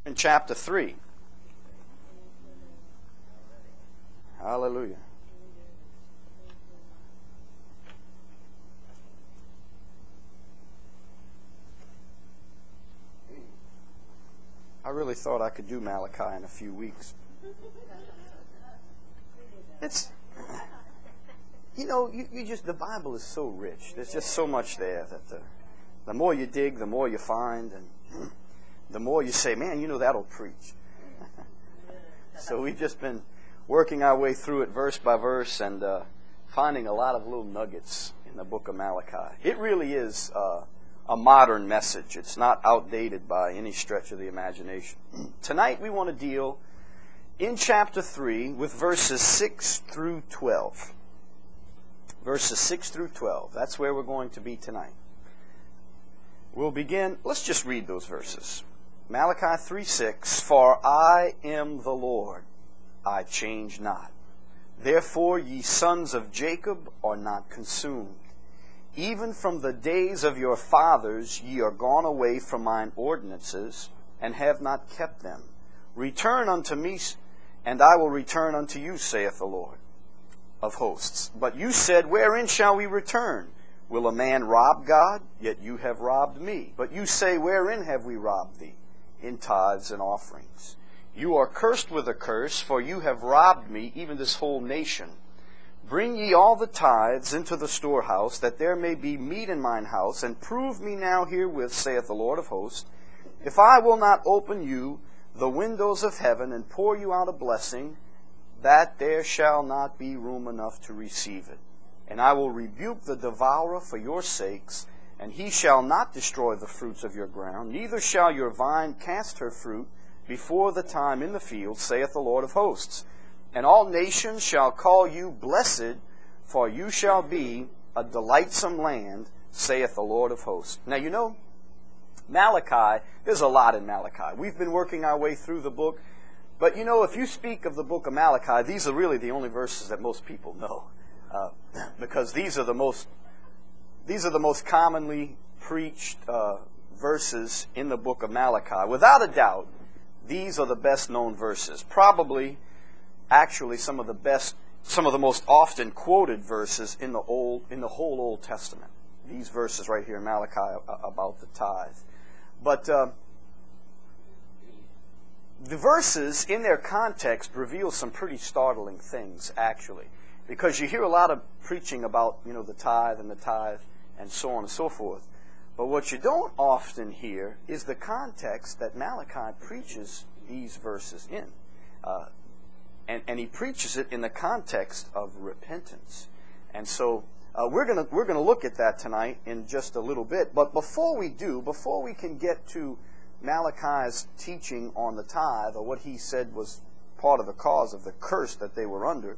in chapter 3. Hallelujah. I really thought I could do Malachi in a few weeks. It's, you just, the Bible is so rich. There's just so much there that the more you dig, the more you find, and the more you say, man, that'll preach. So we've just been working our way through it verse by verse and finding a lot of little nuggets in the book of Malachi. It really is a modern message. It's not outdated by any stretch of the imagination. Tonight we want to deal in chapter 3 with verses 6 through 12. Verses 6 through 12. That's where we're going to be tonight. We'll begin, let's just read those verses. Malachi 3:6, For I am the Lord, I change not. Therefore ye sons of Jacob are not consumed. Even from the days of your fathers ye are gone away from mine ordinances, and have not kept them. Return unto me, and I will return unto you, saith the Lord of hosts. But you said, Wherein shall we return? Will a man rob God? Yet you have robbed me. But you say, Wherein have we robbed thee? In tithes and offerings. You are cursed with a curse, for you have robbed me, even this whole nation. Bring ye all the tithes into the storehouse, that there may be meat in mine house, and prove me now herewith, saith the Lord of hosts, if I will not open you the windows of heaven, and pour you out a blessing, that there shall not be room enough to receive it. And I will rebuke the devourer for your sakes, and he shall not destroy the fruits of your ground, neither shall your vine cast her fruit before the time in the field, saith the Lord of hosts. And all nations shall call you blessed, for you shall be a delightsome land, saith the Lord of hosts. Now Malachi, there's a lot in Malachi. We've been working our way through the book. But if you speak of the book of Malachi, these are really the only verses that most people know. Because these are the most commonly preached verses in the book of Malachi. Without a doubt, these are the best known verses. Probably, actually, some of the most often quoted verses in the whole Old Testament. These verses right here in Malachi about the tithe. But the verses, in their context, reveal some pretty startling things, actually. Because you hear a lot of preaching about, the tithe and so on and so forth. But what you don't often hear is the context that Malachi preaches these verses in. And he preaches it in the context of repentance. And so we're gonna look at that tonight in just a little bit. But before we can get to Malachi's teaching on the tithe, or what he said was part of the cause of the curse that they were under,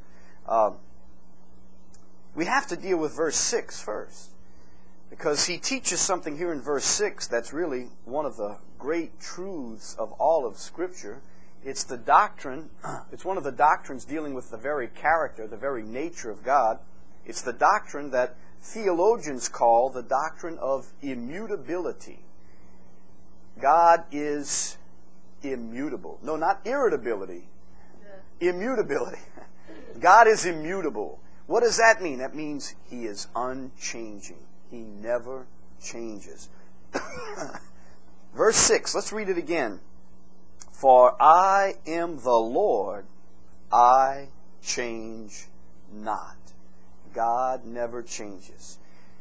we have to deal with verse 6 first. Because he teaches something here in verse 6 that's really one of the great truths of all of Scripture. It's the doctrine, it's one of the doctrines dealing with the very character, the very nature of God. It's the doctrine that theologians call the doctrine of immutability. God is immutable. No, not irritability. Immutability. God is immutable. What does that mean? That means He is unchanging. He never changes. Verse 6, let's read it again. For I am the Lord, I change not. God never changes.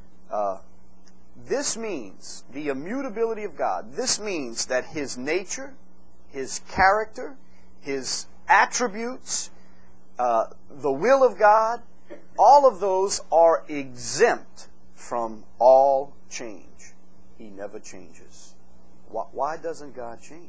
This means the immutability of God. This means that His nature, His character, His attributes, the will of God, all of those are exempt from all change. He never changes. Why doesn't God change?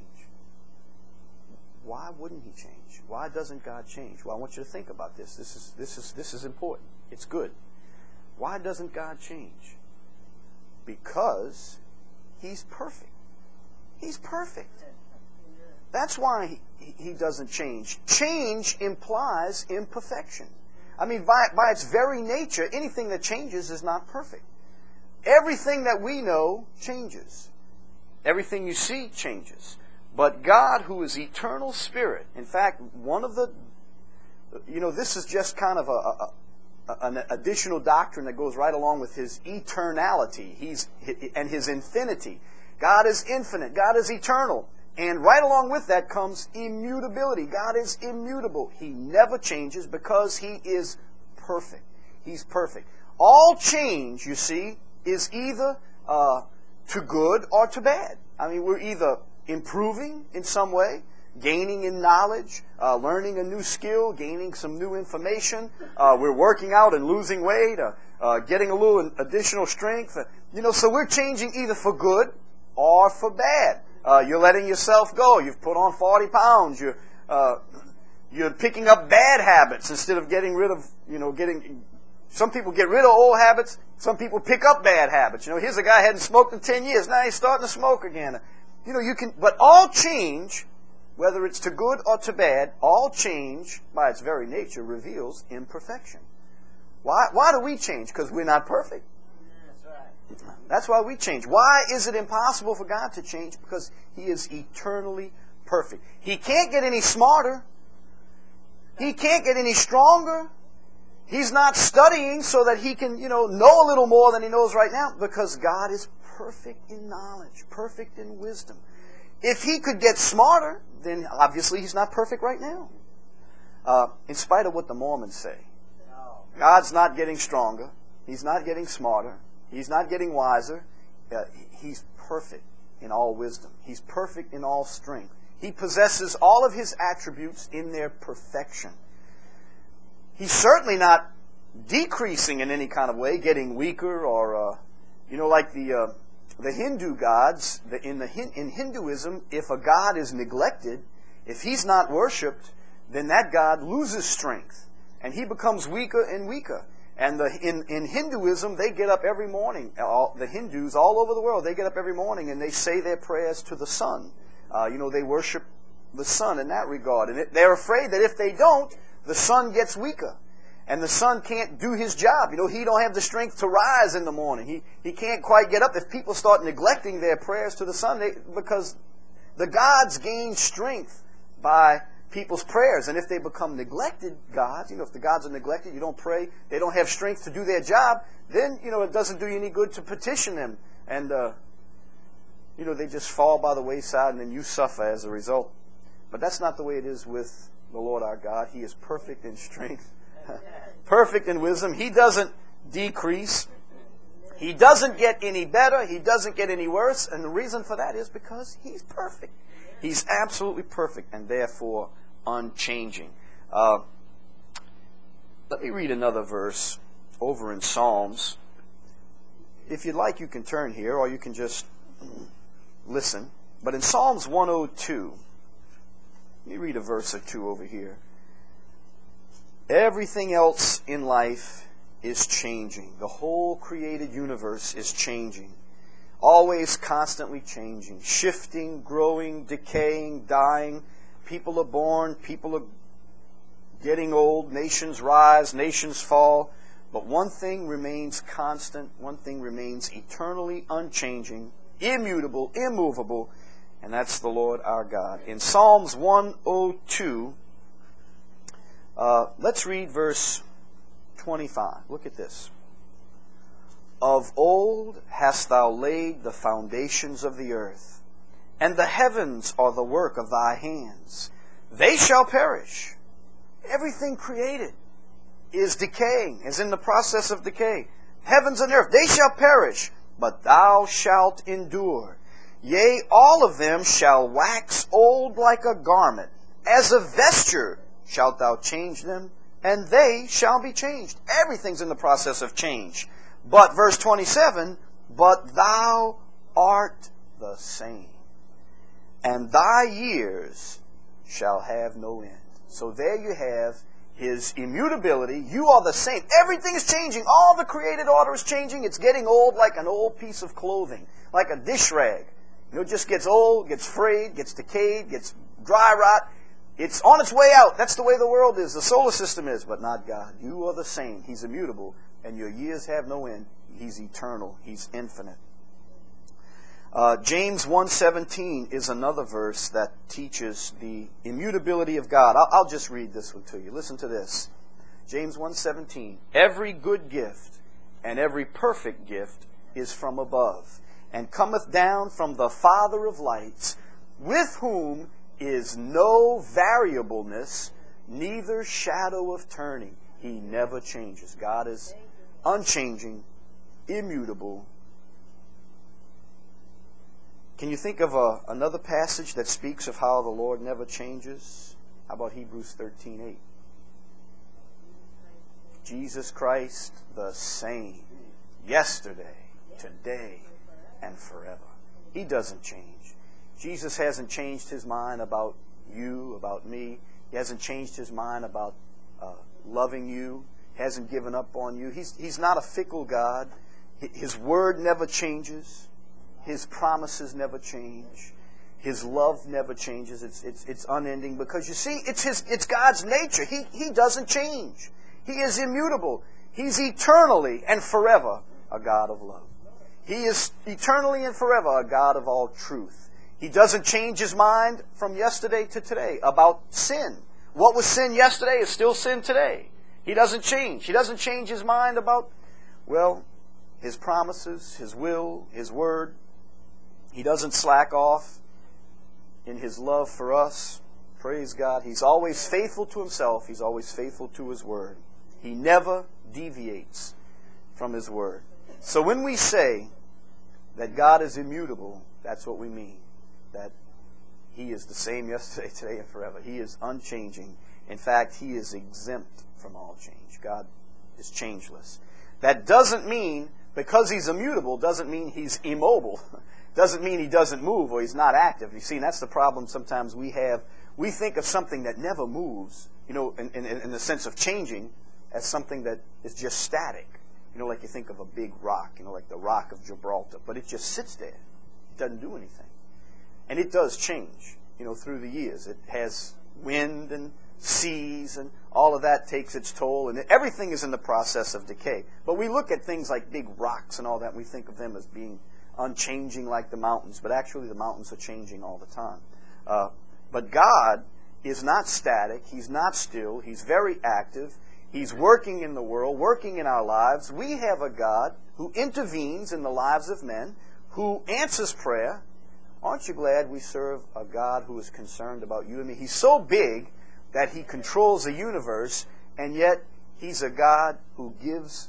Why wouldn't He change? Why doesn't God change? Well, I want you to think about this. This is important. It's good. Why doesn't God change? Because He's perfect. He's perfect. That's why He doesn't change. Change implies imperfection. I mean, by its very nature, anything that changes is not perfect. Everything that we know changes. Everything you see changes. But God, who is eternal spirit, in fact, one of the, this is just kind of an additional doctrine that goes right along with his eternality and his infinity. God is infinite. God is eternal. And right along with that comes immutability. God is immutable. He never changes because He is perfect. He's perfect. All change, you see, is either to good or to bad. I mean, we're either improving in some way, gaining in knowledge, learning a new skill, gaining some new information. We're working out and losing weight, getting a little additional strength. So we're changing either for good or for bad. You're letting yourself go. You've put on 40 pounds. You're picking up bad habits instead of getting rid of, some people get rid of old habits. Some people pick up bad habits. Here's a guy who hadn't smoked in 10 years. Now he's starting to smoke again. But all change, whether it's to good or to bad, all change by its very nature reveals imperfection. Why do we change? Because we're not perfect. That's why we change. Why is it impossible for God to change? Because He is eternally perfect. He can't get any smarter. He can't get any stronger. He's not studying so that he can, know a little more than he knows right now, because God is perfect in knowledge, perfect in wisdom. If He could get smarter, then obviously He's not perfect right now. In spite of what the Mormons say. God's not getting stronger. He's not getting smarter. He's not getting wiser. He's perfect in all wisdom. He's perfect in all strength. He possesses all of His attributes in their perfection. He's certainly not decreasing in any kind of way, getting weaker or, like the Hindu gods. In Hinduism, if a god is neglected, if he's not worshipped, then that god loses strength, and he becomes weaker and weaker. And in Hinduism, they get up every morning. The Hindus all over the world, they get up every morning and they say their prayers to the sun. They worship the sun in that regard. And they're afraid that if they don't, the sun gets weaker. And the sun can't do his job. He don't have the strength to rise in the morning. He can't quite get up. If people start neglecting their prayers to the sun, because the gods gain strength by people's prayers. And if they become neglected gods, if the gods are neglected, you don't pray, they don't have strength to do their job, then, it doesn't do you any good to petition them. And, they just fall by the wayside and then you suffer as a result. But that's not the way it is with the Lord our God. He is perfect in strength, perfect in wisdom. He doesn't decrease. He doesn't get any better. He doesn't get any worse. And the reason for that is because He's perfect. He's absolutely perfect and therefore unchanging. Let me read another verse over in Psalms. If you'd like, you can turn here, or you can just listen. But in Psalms 102, let me read a verse or two over here. Everything else in life is changing. The whole created universe is changing. Always constantly changing, shifting, growing, decaying, dying. People are born, people are getting old, nations rise, nations fall. But one thing remains constant, one thing remains eternally unchanging, immutable, immovable, and that's the Lord our God. In Psalms 102, let's read verse 25. Look at this. Of old hast Thou laid the foundations of the earth, and the heavens are the work of Thy hands. They shall perish. Everything created is decaying, is in the process of decay. Heavens and earth, they shall perish, but Thou shalt endure. Yea, all of them shall wax old like a garment. As a vesture shalt Thou change them, and they shall be changed. Everything's in the process of change. But, verse 27, but Thou art the same, and Thy years shall have no end. So there you have His immutability. You are the same. Everything is changing. All the created order is changing. It's getting old like an old piece of clothing, like a dish rag. It just gets old, gets frayed, gets decayed, gets dry rot. It's on its way out. That's the way the world is, the solar system is, but not God. You are the same. He's immutable, and your years have no end. He's eternal. He's infinite. James 1:17 is another verse that teaches the immutability of God. I'll just read this one to you. Listen to this. James 1:17. Every good gift and every perfect gift is from above, and cometh down from the Father of lights, with whom is no variableness, neither shadow of turning. He never changes. God is unchanging, immutable. Can you think of another passage that speaks of how the Lord never changes? How about Hebrews 13:8? Jesus Christ the same, yesterday, today, and forever. He doesn't change. Jesus hasn't changed his mind about you, about me. He hasn't changed his mind about loving you. Hasn't given up on you. He's not a fickle God. His word never changes. His promises never change. His love never changes. It's unending, because you see, it's God's nature. He doesn't change. He is immutable. He's eternally and forever a God of love. He is eternally and forever a God of all truth. He doesn't change his mind from yesterday to today about sin. What was sin yesterday is still sin today. He doesn't change. He doesn't change his mind about, well, his promises, his will, his word. He doesn't slack off in his love for us. Praise God. He's always faithful to himself. He's always faithful to his word. He never deviates from his word. So when we say that God is immutable, that's what we mean. That he is the same yesterday, today, and forever. He is unchanging. In fact, he is exempt from all change. God is changeless. That doesn't mean, because he's immutable, doesn't mean he's immobile. Doesn't mean he doesn't move or he's not active. You see, that's the problem sometimes we have. We think of something that never moves, in the sense of changing, as something that is just static. Like you think of a big rock, like the Rock of Gibraltar. But it just sits there. It doesn't do anything. And it does change, through the years. It has wind and seas, and all of that takes its toll, and everything is in the process of decay. But we look at things like big rocks and all that, and we think of them as being unchanging like the mountains. But actually the mountains are changing all the time. But God is not static. He's not still. He's very active. He's working in the world, working in our lives. We have a God who intervenes in the lives of men, who answers prayer. Aren't you glad we serve a God who is concerned about you and me? He's so big that he controls the universe, and yet he's a God who gives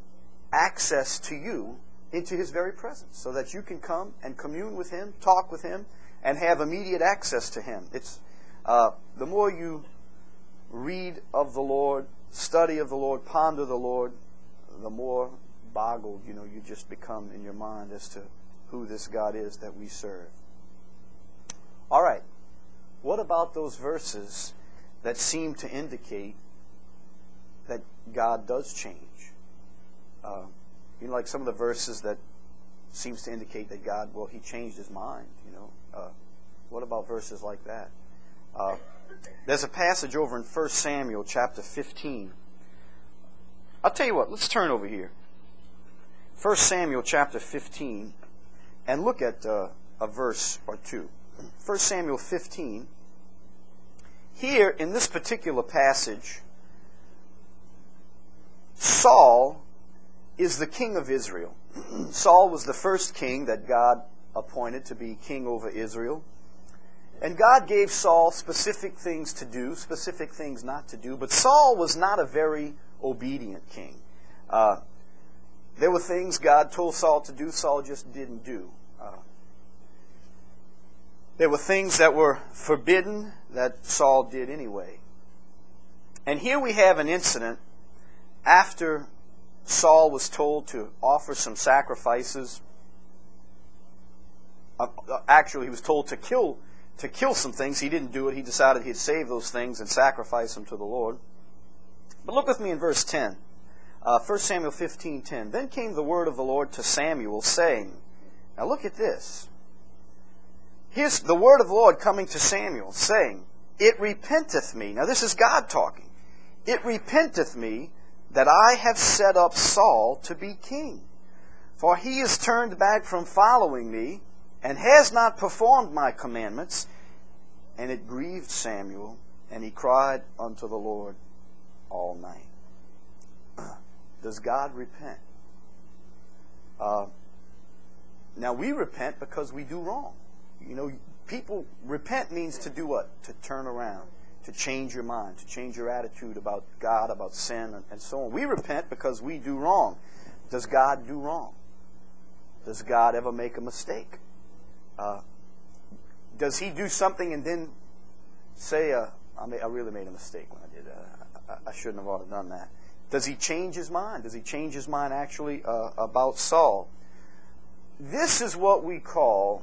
access to you into his very presence, so that you can come and commune with him, talk with him, and have immediate access to him. It's the more you read of the Lord, study of the Lord, ponder the Lord, the more boggled, you just become in your mind as to who this God is that we serve. All right. What about those verses that seem to indicate that God does change? Like some of the verses that seems to indicate that God, he changed his mind, What about verses like that? There's a passage over in 1 Samuel chapter 15. I'll tell you what, let's turn over here. 1 Samuel chapter 15, and look at a verse or two. 1 Samuel 15. Here, in this particular passage, Saul is the king of Israel. Saul was the first king that God appointed to be king over Israel. And God gave Saul specific things to do, specific things not to do. But Saul was not a very obedient king. There were things God told Saul to do, Saul just didn't do. There were things that were forbidden that Saul did anyway. And here we have an incident after Saul was told to offer some sacrifices. Actually, he was told to kill some things. He didn't do it. He decided he'd save those things and sacrifice them to the Lord. But look with me in verse 10. 1 Samuel 15:10. Then came the word of the Lord to Samuel, saying, now look at this. Here's the word of the Lord coming to Samuel, saying, it repenteth me. Now this is God talking. It repenteth me that I have set up Saul to be king. For he is turned back from following me, and has not performed my commandments. And it grieved Samuel, and he cried unto the Lord all night. Does God repent? Now we repent because we do wrong. You know, people, repent means to do what? To turn around, to change your mind, to change your attitude about God, about sin, and so on. We repent because we do wrong. Does God do wrong? Does God ever make a mistake? Does He do something and then say, I really made a mistake when I did that. I shouldn't have ought to done that. Does He change His mind? Does He change His mind actually about Saul? This is what we call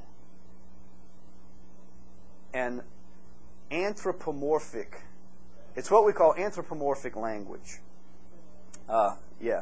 an anthropomorphic. It's what we call anthropomorphic language. Yeah.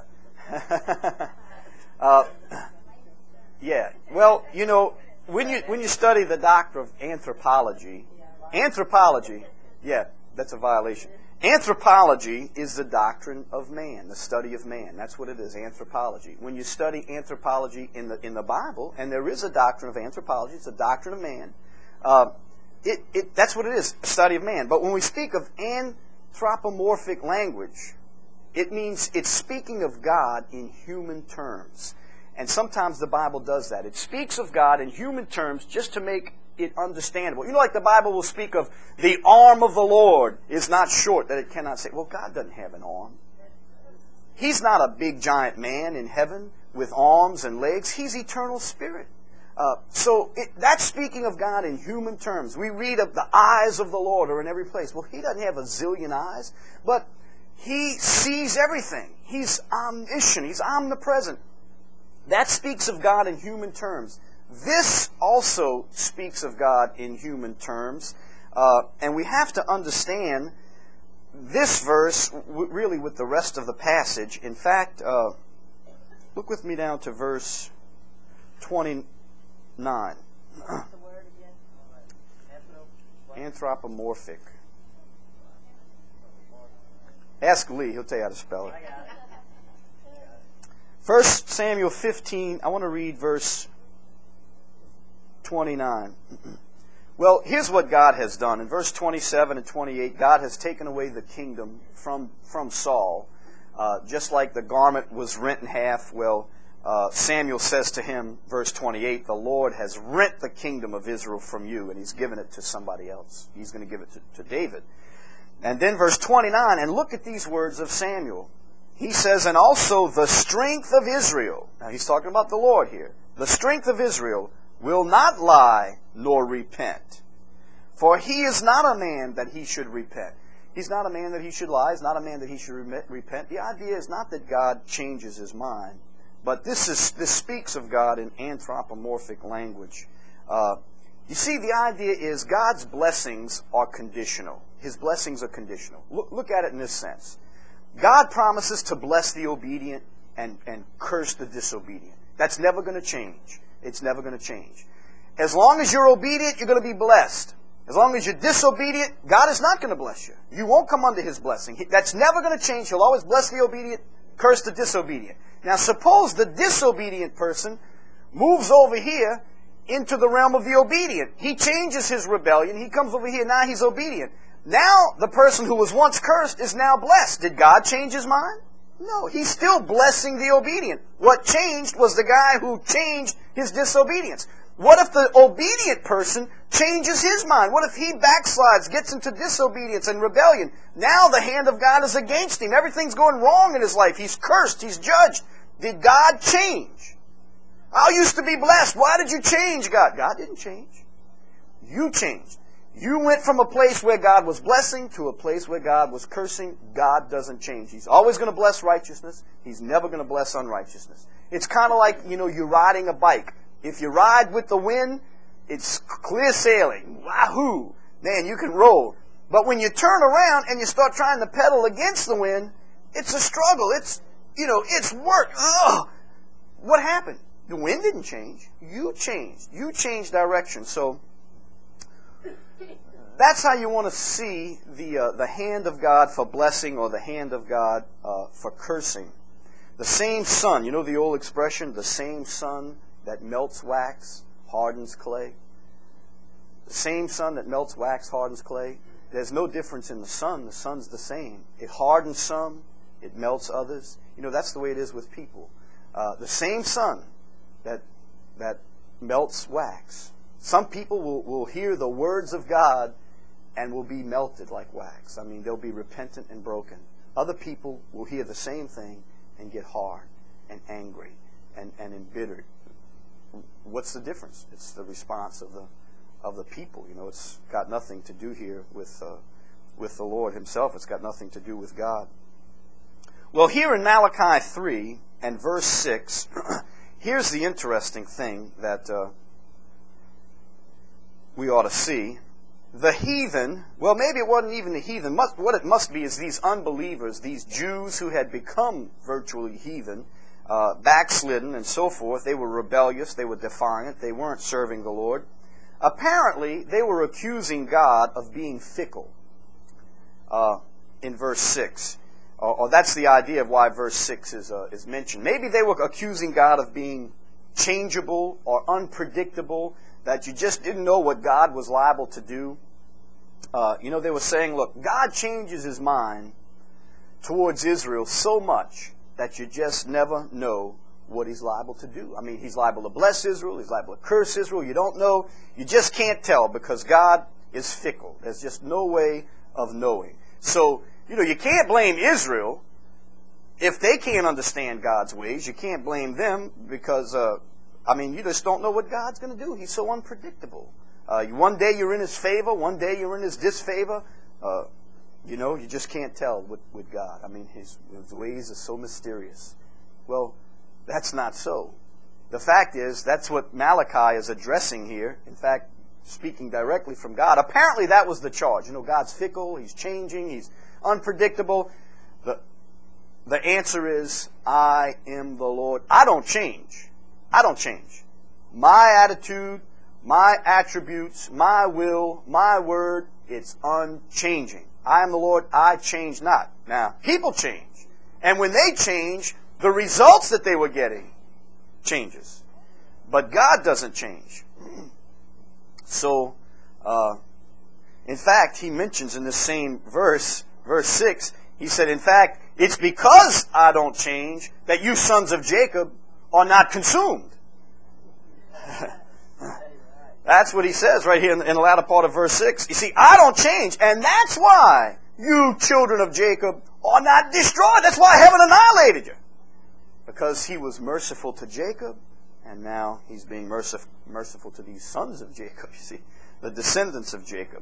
Yeah. Well, you know, when you study the doctrine of anthropology, yeah, that's a violation. Anthropology is the doctrine of man, the study of man. That's what it is, anthropology. When you study anthropology in the Bible, and there is a doctrine of anthropology, it's a doctrine of man. That's what it is, a study of man. But when we speak of anthropomorphic language, it means it's speaking of God in human terms. And sometimes the Bible does that. It speaks of God in human terms just to make it understandable. You know, like the Bible will speak of the arm of the Lord is not short, that it cannot say. Well, God doesn't have an arm. He's not a big giant man in heaven with arms and legs. He's eternal spirit. So that's speaking of God in human terms. We read of the eyes of the Lord are in every place. Well, He doesn't have a zillion eyes, but He sees everything. He's omniscient. He's omnipresent. That speaks of God in human terms. This also speaks of God in human terms. And we have to understand this verse really with the rest of the passage. In fact, look with me down to verse 29. Anthropomorphic. Ask Lee, he'll tell you how to spell it. 1 Samuel 15, I want to read verse 29. Well, here's what God has done. In verse 27 and 28, God has taken away the kingdom from Saul. Just like the garment was rent in half, well, Samuel says to him, verse 28, the Lord has rent the kingdom of Israel from you, and He's given it to somebody else. He's going to give it to David. And then verse 29, and look at these words of Samuel. He says, and also the strength of Israel. Now he's talking about the Lord here. The strength of Israel will not lie nor repent. For He is not a man that He should repent. He's not a man that He should lie. He's not a man that He should repent. The idea is not that God changes His mind, but this speaks of God in anthropomorphic language. You see, the idea is God's blessings are conditional. His blessings are conditional. Look at it in this sense. God promises to bless the obedient and curse the disobedient. That's never going to change. It's never going to change. As long as you're obedient, you're going to be blessed. As long as you're disobedient, God is not going to bless you. You won't come under His blessing. That's never going to change. He'll always bless the obedient, curse the disobedient. Now suppose the disobedient person moves over here into the realm of the obedient. He changes his rebellion. He comes over here. Now he's obedient. Now the person who was once cursed is now blessed. Did God change His mind? No, He's still blessing the obedient. What changed was the guy who changed his disobedience. What if the obedient person changes his mind? What if he backslides, gets into disobedience and rebellion? Now the hand of God is against him. Everything's going wrong in his life. He's cursed. He's judged. Did God change? I used to be blessed. Why did you change, God? God didn't change. You changed. You went from a place where God was blessing to a place where God was cursing. God doesn't change. He's always going to bless righteousness. He's never going to bless unrighteousness. It's kind of like, you're riding a bike. If you ride with the wind, it's clear sailing. Wahoo! Man, you can roll. But when you turn around and you start trying to pedal against the wind, it's a struggle. It's work. Ugh! What happened? The wind didn't change. You changed. You changed direction. So that's how you want to see the hand of God for blessing or the hand of God for cursing. The same sun, you know the old expression, the same sun that melts wax hardens clay. The same sun that melts wax hardens clay. There's no difference in the sun. The sun's the same. It hardens some. It melts others. You know, that's the way it is with people. The same sun that melts wax. Some people will hear the words of God and will be melted like wax. I mean, they'll be repentant and broken. Other people will hear the same thing and get hard and angry and embittered. What's the difference? It's the response of the people. You know, it's got nothing to do here with the Lord himself. It's got nothing to do with God. Well, here in Malachi 3 and verse 6, here's the interesting thing that we ought to see. The heathen, well, maybe it wasn't even the heathen. What it must be is these unbelievers, these Jews who had become virtually heathen, backslidden and so forth. They were rebellious. They were defiant. They weren't serving the Lord. Apparently, they were accusing God of being fickle in verse 6. Or that's the idea of why verse 6 is mentioned. Maybe they were accusing God of being changeable or unpredictable, that you just didn't know what God was liable to do. You know, they were saying, look, God changes his mind towards Israel so much that you just never know what he's liable to do. I mean, he's liable to bless Israel. He's liable to curse Israel. You don't know. You just can't tell because God is fickle. There's just no way of knowing. So, you know, you can't blame Israel if they can't understand God's ways. You can't blame them because, you just don't know what God's going to do. He's so unpredictable. One day you're in his favor. One day you're in his disfavor. You know, you just can't tell with God. I mean, his ways are so mysterious. Well, that's not so. The fact is, that's what Malachi is addressing here. In fact, speaking directly from God. Apparently that was the charge. You know, God's fickle. He's changing. He's unpredictable. The answer is, I am the Lord. I don't change. I don't change. My attitude, my attributes, my will, my word, it's unchanging. I am the Lord, I change not. Now, people change. And when they change, the results that they were getting changes. But God doesn't change. So, in fact, he mentions in this same verse 6, he said, in fact, it's because I don't change that you sons of Jacob are not consumed. That's what he says right here in the latter part of verse 6. You see, I don't change, and that's why you children of Jacob are not destroyed. That's why I haven't annihilated you. Because he was merciful to Jacob, and now he's being merciful to these sons of Jacob, you see, the descendants of Jacob.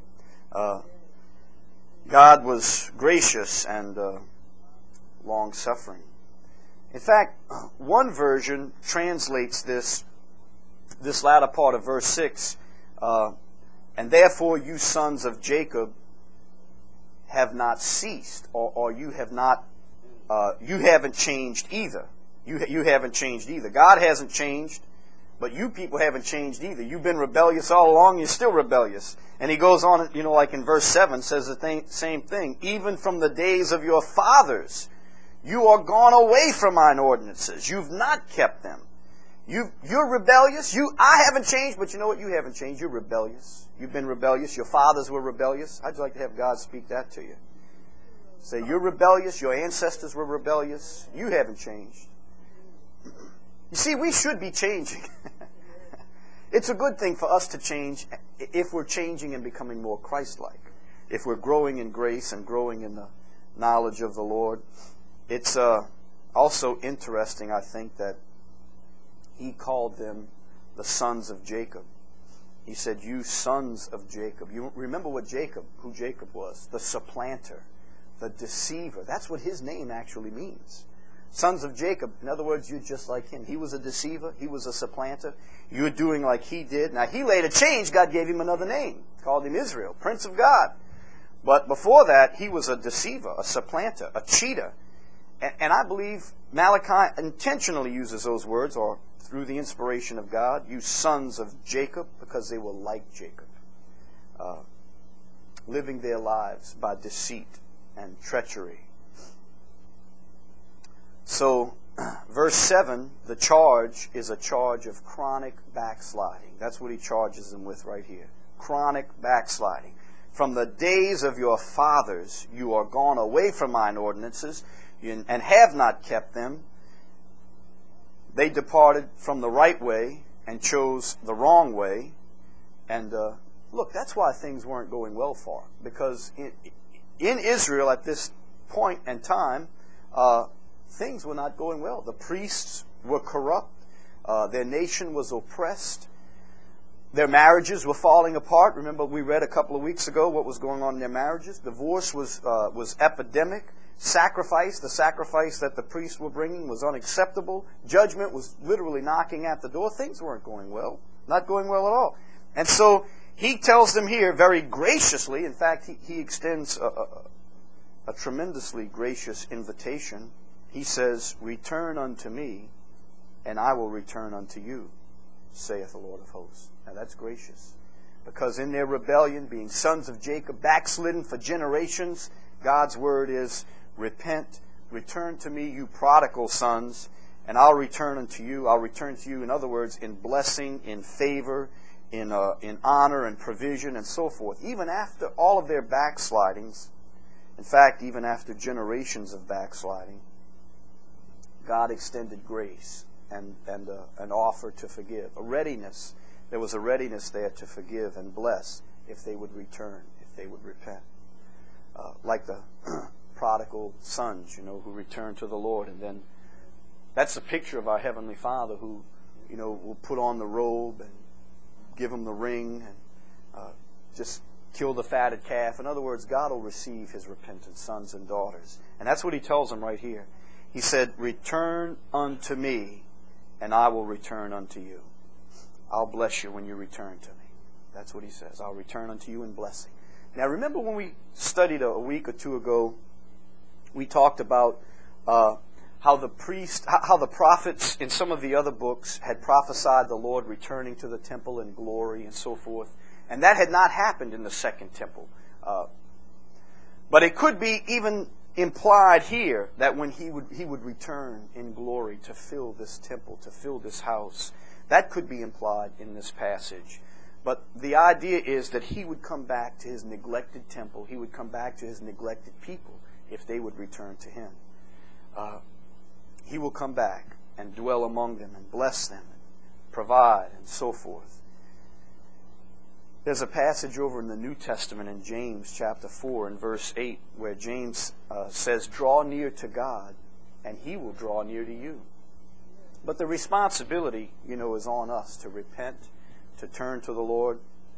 God was gracious and long-suffering. In fact, one version translates this latter part of verse 6, and therefore you sons of Jacob have not ceased, or you have not, you haven't changed either. You haven't changed either. God hasn't changed, but you people haven't changed either. You've been rebellious all along, you're still rebellious. And he goes on, you know, like in verse 7, says the same thing. Even from the days of your fathers, you are gone away from mine ordinances. You've not kept them. You're rebellious. I haven't changed, but you know what? You haven't changed. You're rebellious. You've been rebellious. Your fathers were rebellious. I'd like to have God speak that to you. Say, you're rebellious. Your ancestors were rebellious. You haven't changed. You see, we should be changing. It's a good thing for us to change if we're changing and becoming more Christ-like. If we're growing in grace and growing in the knowledge of the Lord. It's also interesting, I think, that he called them the sons of Jacob. He said, you sons of Jacob. You remember who Jacob was? The supplanter, the deceiver. That's what his name actually means. Sons of Jacob. In other words, you're just like him. He was a deceiver. He was a supplanter. You're doing like he did. Now, he later changed. God gave him another name. Called him Israel, Prince of God. But before that, he was a deceiver, a supplanter, a cheater. And I believe Malachi intentionally uses those words, or through the inspiration of God, you sons of Jacob, because they were like Jacob, living their lives by deceit and treachery. So verse 7, the charge is a charge of chronic backsliding. That's what he charges them with right here. Chronic backsliding. From the days of your fathers you are gone away from mine ordinances, and have not kept them. They departed from the right way and chose the wrong way. And look, that's why things weren't going well for them. Because in Israel at this point in time, things were not going well. The priests were corrupt. Their nation was oppressed. Their marriages were falling apart. Remember, we read a couple of weeks ago what was going on in their marriages. Divorce was epidemic. The sacrifice that the priests were bringing was unacceptable. Judgment was literally knocking at the door. Things weren't going well. Not going well at all. And so he tells them here very graciously, in fact, he extends a tremendously gracious invitation. He says, "Return unto me, and I will return unto you, saith the Lord of hosts." Now that's gracious. Because in their rebellion, being sons of Jacob, backslidden for generations, God's word is, repent, return to me, you prodigal sons, and I'll return unto you. I'll return to you, in other words, in blessing, in favor, in honor and provision and so forth. Even after all of their backslidings, in fact, even after generations of backsliding, God extended grace and an offer to forgive, a readiness. There was a readiness there to forgive and bless if they would return, if they would repent. Like the prodigal sons, who returned to the Lord. And then that's a picture of our Heavenly Father who, will put on the robe and give him the ring and just kill the fatted calf. In other words, God will receive his repentant sons and daughters. And that's what he tells them right here. He said, "Return unto me, and I will return unto you." I'll bless you when you return to me. That's what he says. I'll return unto you in blessing. Now, remember when we studied a week or two ago, we talked about how the prophets in some of the other books had prophesied the Lord returning to the temple in glory and so forth. And that had not happened in the second temple. But it could be even implied here that when he would return in glory to fill this temple, to fill this house. That could be implied in this passage. But the idea is that he would come back to his neglected temple. He would come back to his neglected people if they would return to him. He will come back and dwell among them and bless them and provide and so forth. There's a passage over in the New Testament in James chapter 4 and verse 8 where James says, "Draw near to God and he will draw near to you." But the responsibility, is on us to repent, to turn to the Lord.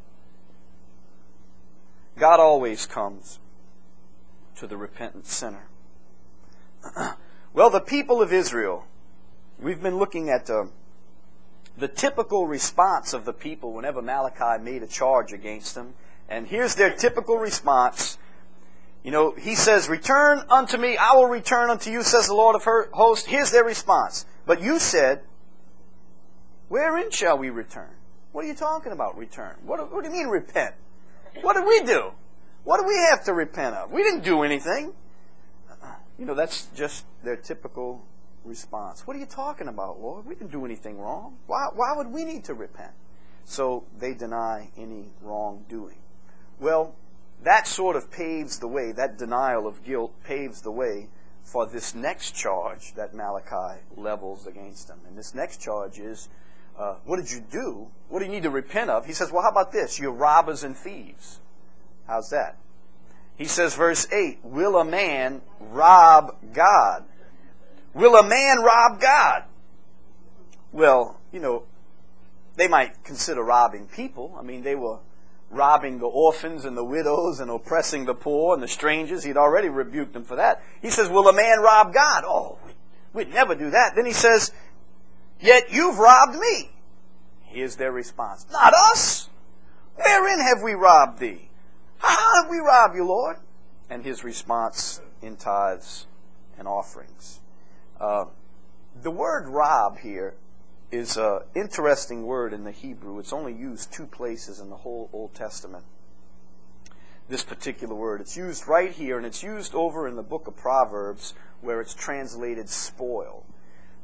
God always comes to the repentant sinner. Well, the people of Israel, we've been looking at the typical response of the people whenever Malachi made a charge against them. And here's their typical response. He says, "Return unto me, I will return unto you, says the Lord of hosts." Here's their response. "But you said, wherein shall we return?" What are you talking about, return? What do you mean repent? What did we do? What do we have to repent of? We didn't do anything. That's just their typical response. "What are you talking about, Lord? We didn't do anything wrong. Why would we need to repent?" So they deny any wrongdoing. Well, that sort of paves the way, that denial of guilt paves the way for this next charge that Malachi levels against them. And this next charge is, what did you do? What do you need to repent of? He says, well, how about this? You're robbers and thieves. How's that? He says, verse 8, "Will a man rob God?" Will a man rob God? Well, they might consider robbing people. I mean, they were robbing the orphans and the widows and oppressing the poor and the strangers. He'd already rebuked them for that. He says, will a man rob God? Oh, we'd never do that. Then he says, "Yet you've robbed me." Here's their response. "Not us. Wherein have we robbed thee? How have we robbed you, Lord?" And his response in tithes and offerings. The word rob here is an interesting word in the Hebrew. It's only used 2 places in the whole Old Testament. This particular word. It's used right here, and it's used over in the book of Proverbs where it's translated spoil.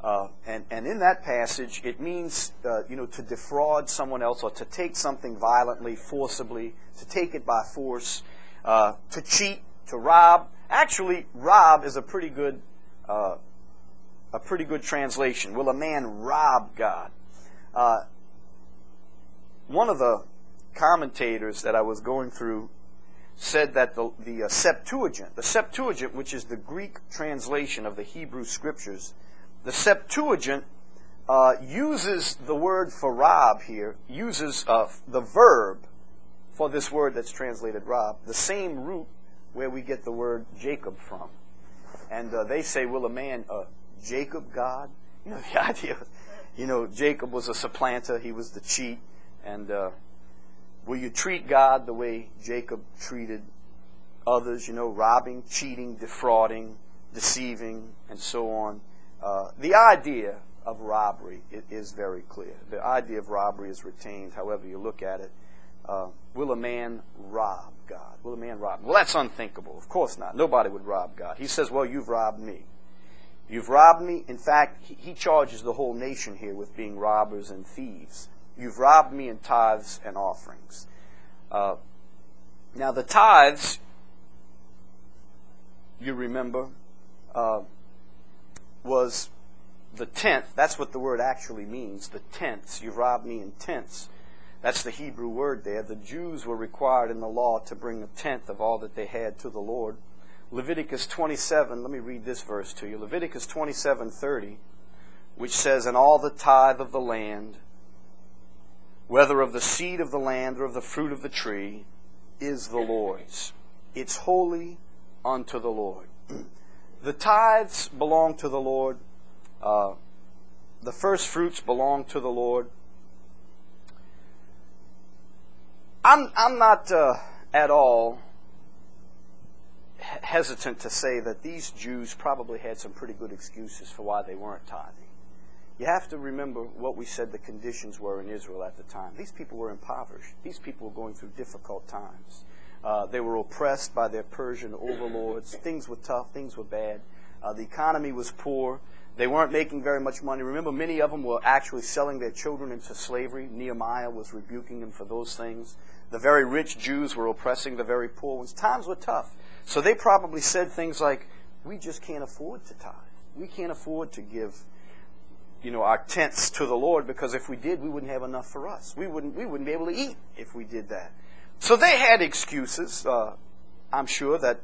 And in that passage, it means to defraud someone else or to take something violently, forcibly, to take it by force, to cheat, to rob. Actually, rob is a pretty good translation. Will a man rob God? One of the commentators that I was going through said that the Septuagint, which is the Greek translation of the Hebrew Scriptures, the Septuagint uses the word for rob here, uses the verb for this word that's translated rob, the same root where we get the word Jacob from. And they say, will a man Jacob God? The idea, Jacob was a supplanter, he was the cheat, and will you treat God the way Jacob treated others, robbing, cheating, defrauding, deceiving, and so on. The idea of robbery is very clear. The idea of robbery is retained, however you look at it. Will a man rob God? Will a man rob? Well, that's unthinkable. Of course not. Nobody would rob God. He says, well, you've robbed me. You've robbed me. In fact, he charges the whole nation here with being robbers and thieves. You've robbed me in tithes and offerings. Now, the tithes, you remember, was the tenth. That's what the word actually means, the tenths. You've robbed me in tenths. That's the Hebrew word there. The Jews were required in the law to bring a tenth of all that they had to the Lord. Leviticus 27, let me read this verse to you. Leviticus 27:30, which says, and all the tithe of the land, whether of the seed of the land or of the fruit of the tree, is the Lord's. It's holy unto the Lord. The tithes belong to the Lord. The first fruits belong to the Lord. I'm not at all hesitant to say that these Jews probably had some pretty good excuses for why they weren't tithing. You have to remember what we said the conditions were in Israel at the time. These people were impoverished. These people were going through difficult times. They were oppressed by their Persian overlords. Things were tough. Things were bad. The economy was poor. They weren't making very much money. Remember, many of them were actually selling their children into slavery. Nehemiah was rebuking them for those things. The very rich Jews were oppressing the very poor ones. Times were tough. So they probably said things like, we just can't afford to tithe. We can't afford to give, our tenths to the Lord, because if we did, we wouldn't have enough for us. We wouldn't be able to eat if we did that. So they had excuses, I'm sure, that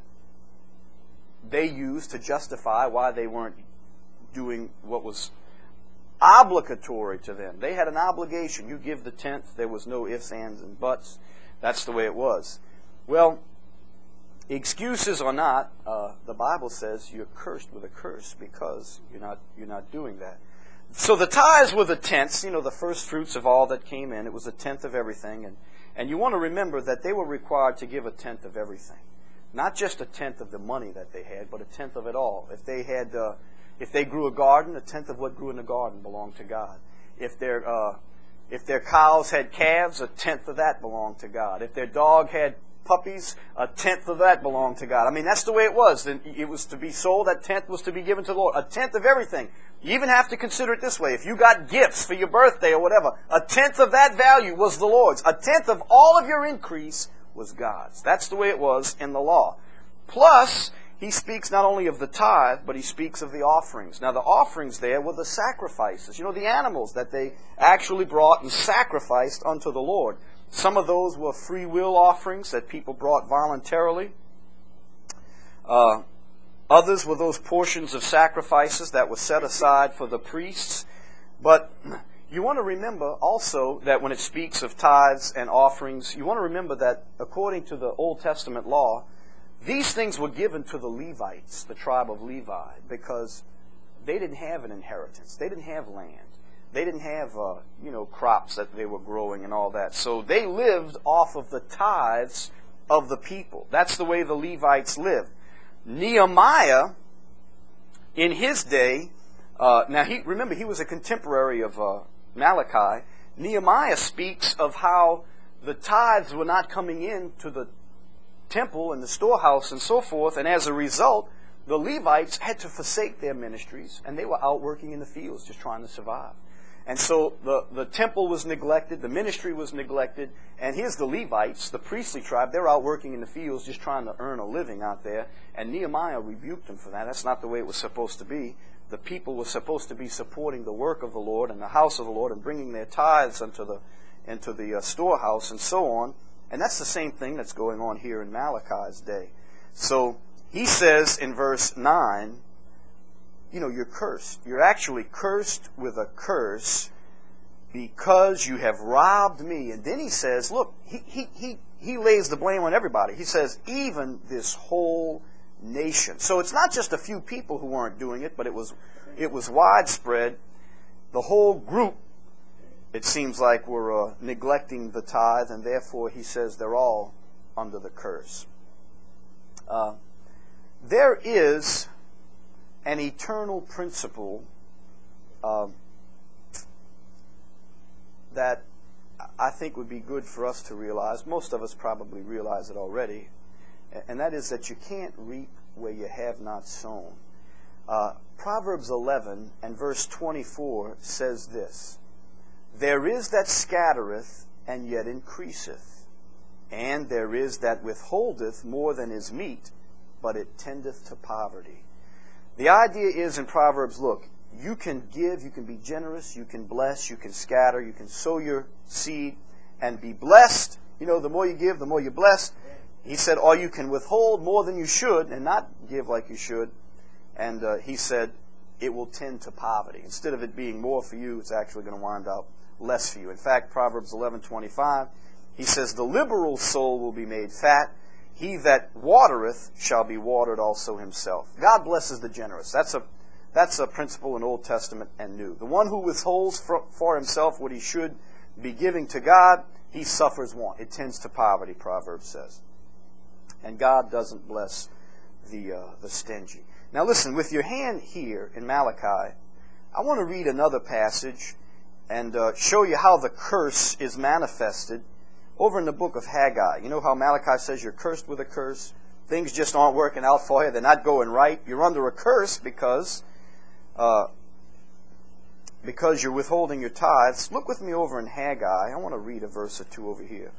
they used to justify why they weren't doing what was obligatory to them. They had an obligation. You give the tenth. There was no ifs, ands, and buts. That's the way it was. Well, excuses or not, the Bible says you're cursed with a curse because you're not doing that. So the tithes were the tenths, the first fruits of all that came in. It was a tenth of everything. And you want to remember that they were required to give a tenth of everything. Not just a tenth of the money that they had, but a tenth of it all. If they grew a garden, a tenth of what grew in the garden belonged to God. If their cows had calves, a tenth of that belonged to God. If their dog had puppies, a tenth of that belonged to God. I mean, that's the way it was. It was to be sold, that tenth was to be given to the Lord. A tenth of everything. You even have to consider it this way. If you got gifts for your birthday or whatever, a tenth of that value was the Lord's. A tenth of all of your increase was God's. That's the way it was in the law. Plus, he speaks not only of the tithe, but he speaks of the offerings. Now, the offerings there were the sacrifices. The animals that they actually brought and sacrificed unto the Lord. Some of those were free will offerings that people brought voluntarily. Others were those portions of sacrifices that were set aside for the priests. But you want to remember also that when it speaks of tithes and offerings, you want to remember that according to the Old Testament law, these things were given to the Levites, the tribe of Levi, because they didn't have an inheritance. They didn't have land. They didn't have, crops that they were growing and all that. So they lived off of the tithes of the people. That's the way the Levites lived. Nehemiah, in his day, remember he was a contemporary of Malachi. Nehemiah speaks of how the tithes were not coming in to the temple and the storehouse and so forth, and as a result, the Levites had to forsake their ministries, and they were out working in the fields just trying to survive. And so the temple was neglected, the ministry was neglected, and here's the Levites, the priestly tribe, they're out working in the fields just trying to earn a living out there. And Nehemiah rebuked them for that. That's not the way it was supposed to be. The people were supposed to be supporting the work of the Lord and the house of the Lord and bringing their tithes into the storehouse and so on. And that's the same thing that's going on here in Malachi's day. So he says in verse 9, you're cursed. You're actually cursed with a curse because you have robbed me. And then he says, look, he lays the blame on everybody. He says, even this whole nation. So it's not just a few people who weren't doing it, but it was widespread. The whole group, it seems like, were neglecting the tithe, and therefore he says they're all under the curse. There is an eternal principle that I think would be good for us to realize. Most of us probably realize it already, and that is that you can't reap where you have not sown. Proverbs 11 and verse 24 says this, "There is that scattereth and yet increaseth, and there is that withholdeth more than is meet, but it tendeth to poverty." The idea is in Proverbs, look, you can give, you can be generous, you can bless, you can scatter, you can sow your seed and be blessed. The more you give, the more you're blessed. He said, or you can withhold more than you should and not give like you should. And he said, it will tend to poverty. Instead of it being more for you, it's actually going to wind up less for you. In fact, Proverbs 11:25, he says, "The liberal soul will be made fat. He that watereth shall be watered also himself." God blesses the generous. That's a principle in Old Testament and New. The one who withholds for himself what he should be giving to God, he suffers want. It tends to poverty, Proverbs says. And God doesn't bless the stingy. Now listen, with your hand here in Malachi, I want to read another passage and show you how the curse is manifested over in the book of Haggai. You know how Malachi says you're cursed with a curse? Things just aren't working out for you. They're not going right. You're under a curse because you're withholding your tithes. Look with me over in Haggai. I want to read a verse or two over here.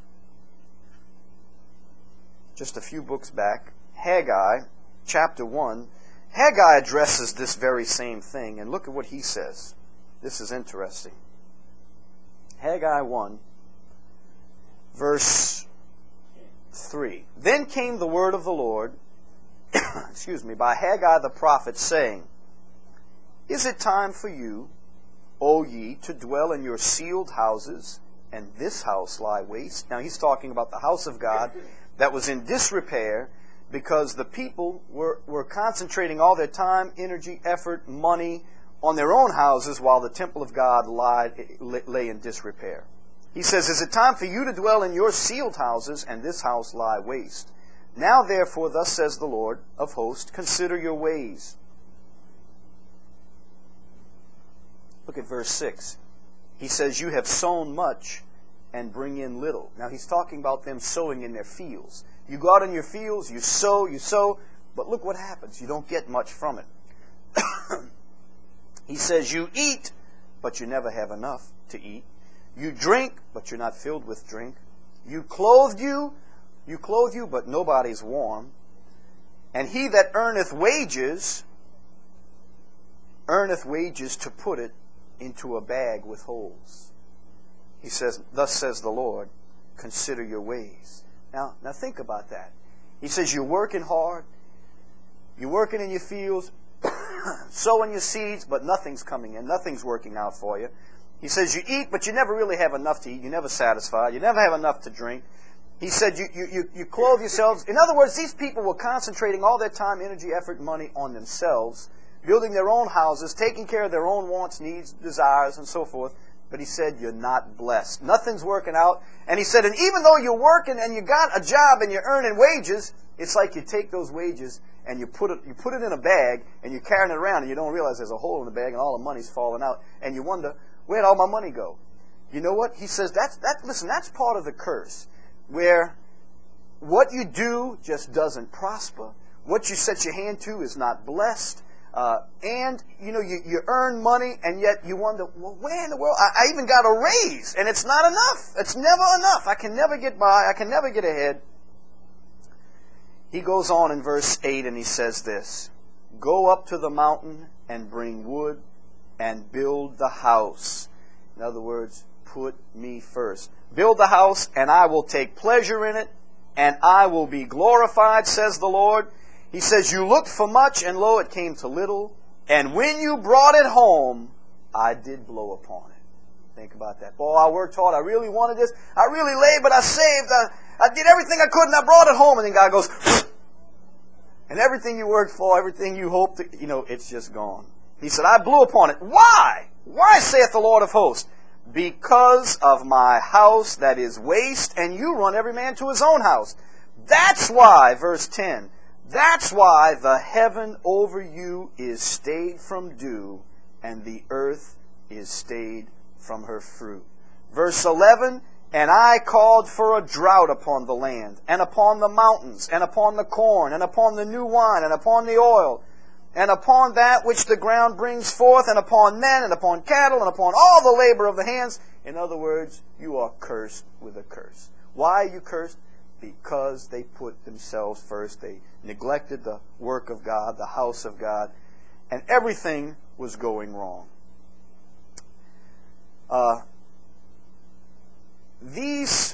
Just a few books back. Haggai, chapter 1. Haggai addresses this very same thing, and look at what he says. This is interesting. Haggai 1, verse 3. "Then came the word of the Lord, by Haggai the prophet, saying, Is it time for you, O ye, to dwell in your sealed houses, and this house lie waste?" Now he's talking about the house of God that was in disrepair because the people were concentrating all their time, energy, effort, money on their own houses while the temple of God lay in disrepair. He says, "Is it time for you to dwell in your sealed houses, and this house lie waste? Now therefore, thus says the Lord of hosts, consider your ways." Look at verse 6. He says, "You have sown much and bring in little." Now he's talking about them sowing in their fields. You go out in your fields, you sow, but look what happens. You don't get much from it. He says, "You eat, but you never have enough to eat. You drink, but you're not filled with drink. You clothe you, but nobody's warm. And he that earneth wages to put it into a bag with holes." He says, "Thus says the Lord, consider your ways." Now think about that. He says you're working hard, you're working in your fields, sowing your seeds, but nothing's coming in, nothing's working out for you. He says you eat, but you never really have enough to eat, you're never satisfied, you never have enough to drink. He said you clothe yourselves. In other words, these people were concentrating all their time, energy, effort, and money on themselves, building their own houses, taking care of their own wants, needs, desires, and so forth. But he said, you're not blessed. Nothing's working out. And he said, and even though you're working and you got a job and you're earning wages, it's like you take those wages and you put it in a bag and you're carrying it around and you don't realize there's a hole in the bag and all the money's falling out. And you wonder, where'd all my money go? You know what? He says, listen, that's part of the curse, where what you do just doesn't prosper. What you set your hand to is not blessed. And, you earn money, and yet you wonder, well, where in the world? I even got a raise, and it's not enough. It's never enough. I can never get by. I can never get ahead. He goes on in verse 8, and he says this, "Go up to the mountain and bring wood and build the house." In other words, put me first. "Build the house, and I will take pleasure in it, and I will be glorified, says the Lord." He says, "You looked for much, and lo, it came to little. And when you brought it home, I did blow upon it." Think about that. Boy, I worked hard. I really wanted this. I really laid, but I saved. I did everything I could, and I brought it home. And then God goes, and everything you worked for, everything you hoped, it's just gone. He said, "I blew upon it." Why? Why, saith the Lord of hosts? "Because of my house that is waste, and you run every man to his own house." That's why, verse 10, "That's why the heaven over you is stayed from dew, and the earth is stayed from her fruit." Verse 11, "And I called for a drought upon the land, and upon the mountains, and upon the corn, and upon the new wine, and upon the oil, and upon that which the ground brings forth, and upon men, and upon cattle, and upon all the labor of the hands." In other words, you are cursed with a curse. Why are you cursed? Because they put themselves first. They neglected the work of God, the house of God, and everything was going wrong. These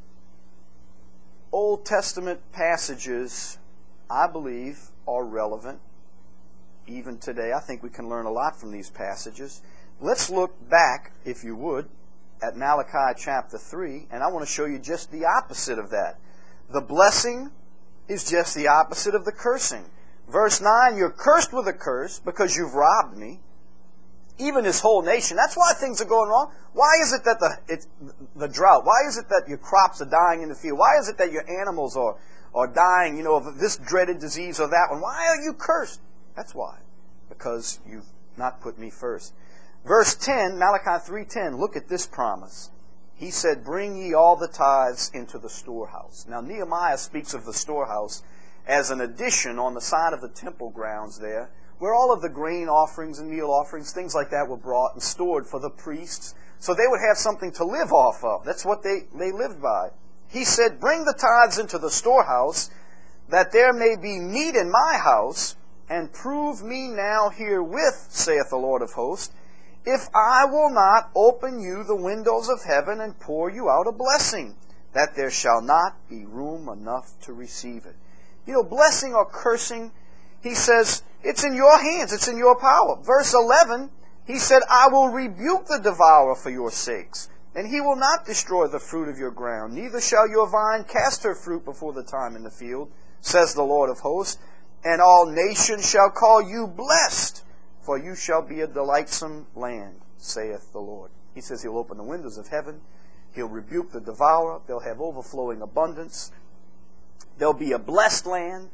Old Testament passages, I believe, are relevant even today. I think we can learn a lot from these passages. Let's look back, if you would, at Malachi chapter 3, and I want to show you just the opposite of that. The blessing is just the opposite of the cursing. Verse 9, "You're cursed with a curse because you've robbed me, even this whole nation." That's why things are going wrong. Why is it that the drought? Why is it that your crops are dying in the field? Why is it that your animals are dying, of this dreaded disease or that one? Why are you cursed? That's why. Because you've not put me first. Verse 10, Malachi 3:10, look at this promise. He said, "Bring ye all the tithes into the storehouse." Now Nehemiah speaks of the storehouse as an addition on the side of the temple grounds there, where all of the grain offerings and meal offerings, things like that, were brought and stored for the priests, so they would have something to live off of. That's what they lived by. He said, "Bring the tithes into the storehouse, that there may be meat in my house, and prove me now herewith, saith the Lord of hosts, if I will not open you the windows of heaven and pour you out a blessing, that there shall not be room enough to receive it." Blessing or cursing, he says, it's in your hands, it's in your power. Verse 11, he said, "I will rebuke the devourer for your sakes, and he will not destroy the fruit of your ground, neither shall your vine cast her fruit before the time in the field, says the Lord of hosts, and all nations shall call you blessed, for you shall be a delightsome land, saith the Lord." He says he'll open the windows of heaven. He'll rebuke the devourer. They'll have overflowing abundance. There'll be a blessed land.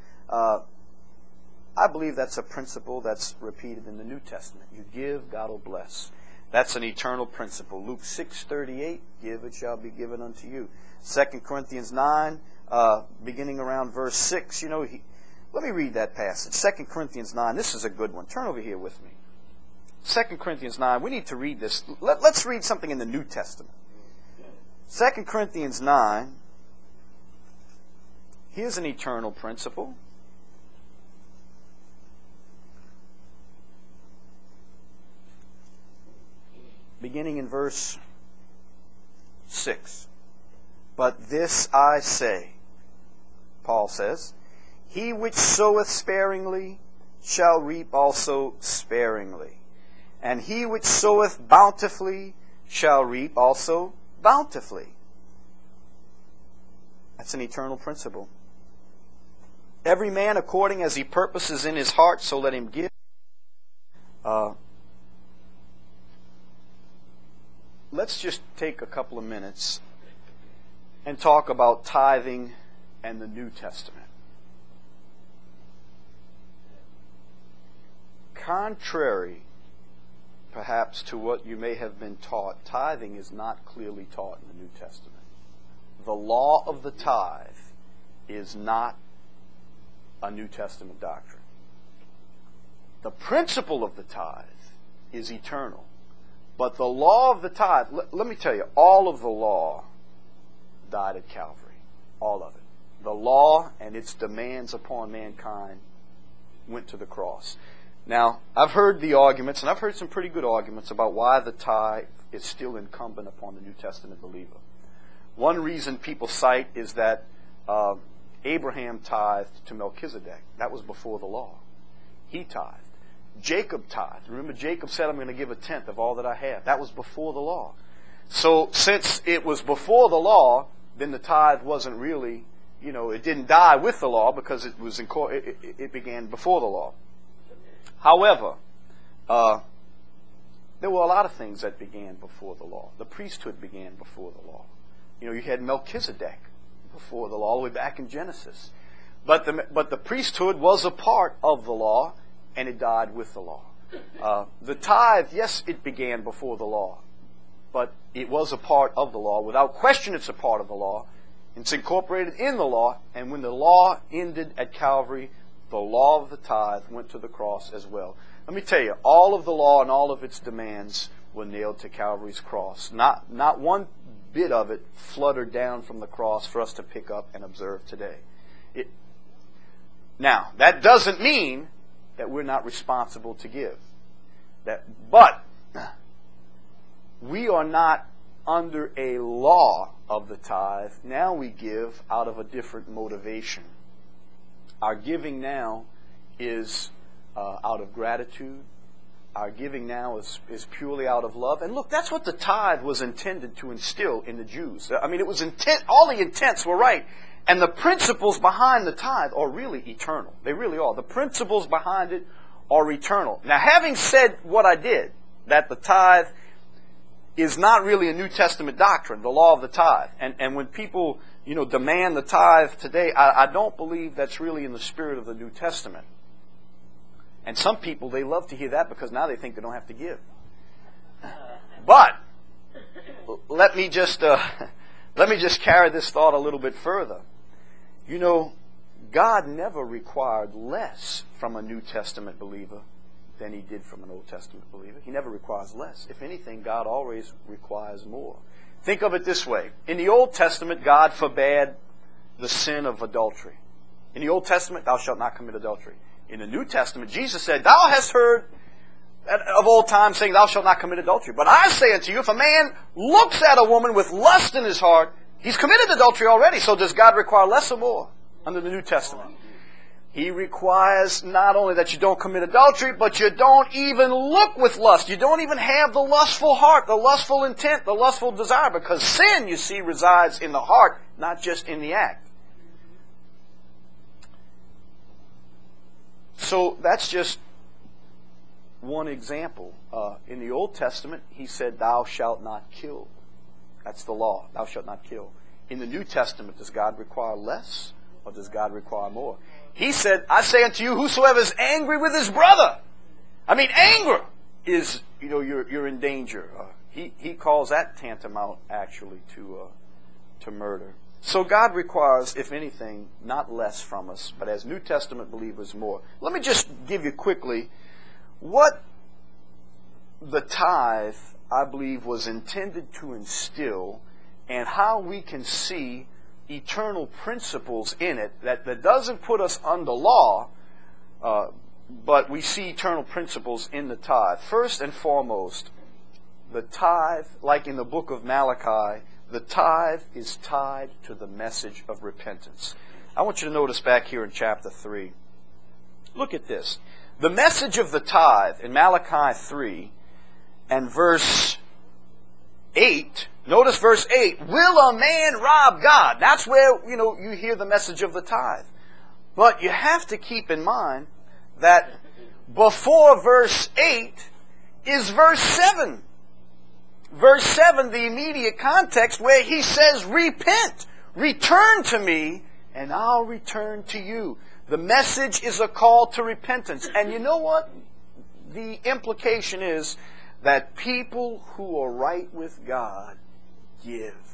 I believe that's a principle that's repeated in the New Testament. You give, God will bless. That's an eternal principle. Luke 6:38, "Give, it shall be given unto you." 2 Corinthians 9, beginning around verse 6, let me read that passage. 2 Corinthians 9. This is a good one. Turn over here with me. 2 Corinthians 9. We need to read this. Let's read something in the New Testament. 2 Corinthians 9. Here's an eternal principle. Beginning in verse 6. "But this I say," Paul says, "he which soweth sparingly shall reap also sparingly, and he which soweth bountifully shall reap also bountifully." That's an eternal principle. "Every man according as he purposes in his heart, so let him give." Let's just take a couple of minutes and talk about tithing and the New Testament. Contrary, perhaps, to what you may have been taught, tithing is not clearly taught in the New Testament. The law of the tithe is not a New Testament doctrine. The principle of the tithe is eternal. But the law of the tithe, let me tell you, all of the law died at Calvary. All of it. The law and its demands upon mankind went to the cross. Now, I've heard the arguments, and I've heard some pretty good arguments about why the tithe is still incumbent upon the New Testament believer. One reason people cite is that Abraham tithed to Melchizedek. That was before the law. He tithed. Jacob tithed. Remember, Jacob said, I'm going to give a tenth of all that I have. That was before the law. So, since it was before the law, then the tithe wasn't really, it didn't die with the law because it began before the law. However, there were a lot of things that began before the law. The priesthood began before the law. You had Melchizedek before the law, all the way back in Genesis. But the priesthood was a part of the law, and it died with the law. The tithe, yes, it began before the law, but it was a part of the law. Without question, it's a part of the law. It's incorporated in the law, and when the law ended at Calvary, the law of the tithe went to the cross as well. Let me tell you, all of the law and all of its demands were nailed to Calvary's cross. Not one bit of it fluttered down from the cross for us to pick up and observe today. Now, that doesn't mean that we're not responsible to give. But we are not under a law of the tithe. Now we give out of a different motivation. Our giving now is out of gratitude. Our giving now is purely out of love. And look, that's what the tithe was intended to instill in the Jews. I mean, it was all the intents were right. And the principles behind the tithe are really eternal. They really are. The principles behind it are eternal. Now, having said what I did, that the tithe is not really a New Testament doctrine, the law of the tithe. And when people, demand the tithe today, I don't believe that's really in the spirit of the New Testament. And some people, they love to hear that because now they think they don't have to give. But let me just carry this thought a little bit further. God never required less from a New Testament believer than He did from an Old Testament believer. He never requires less. If anything, God always requires more. Think of it this way. In the Old Testament, God forbade the sin of adultery. In the Old Testament, thou shalt not commit adultery. In the New Testament, Jesus said, thou hast heard of old time saying, thou shalt not commit adultery. But I say unto you, if a man looks at a woman with lust in his heart, he's committed adultery already. So does God require less or more under the New Testament? He requires not only that you don't commit adultery, but you don't even look with lust. You don't even have the lustful heart, the lustful intent, the lustful desire. Because sin, you see, resides in the heart, not just in the act. So that's just one example. In the Old Testament, He said, thou shalt not kill. That's the law. Thou shalt not kill. In the New Testament, does God require less or does God require more? He said, I say unto you, whosoever is angry with his brother. I mean, anger is, you're in danger. He calls that tantamount, actually, to murder. So God requires, if anything, not less from us, but as New Testament believers, more. Let me just give you quickly what the tithe, I believe, was intended to instill and how we can see eternal principles in it that doesn't put us under law, but we see eternal principles in the tithe. First and foremost, the tithe, like in the book of Malachi, the tithe is tied to the message of repentance. I want you to notice back here in chapter 3. Look at this. The message of the tithe in Malachi 3 and verse 8, notice verse 8, will a man rob God? That's where, you hear the message of the tithe. But you have to keep in mind that before verse 8 is verse 7. Verse 7, the immediate context where He says, repent, return to me, and I'll return to you. The message is a call to repentance. And you know what? The implication is that people who are right with God give.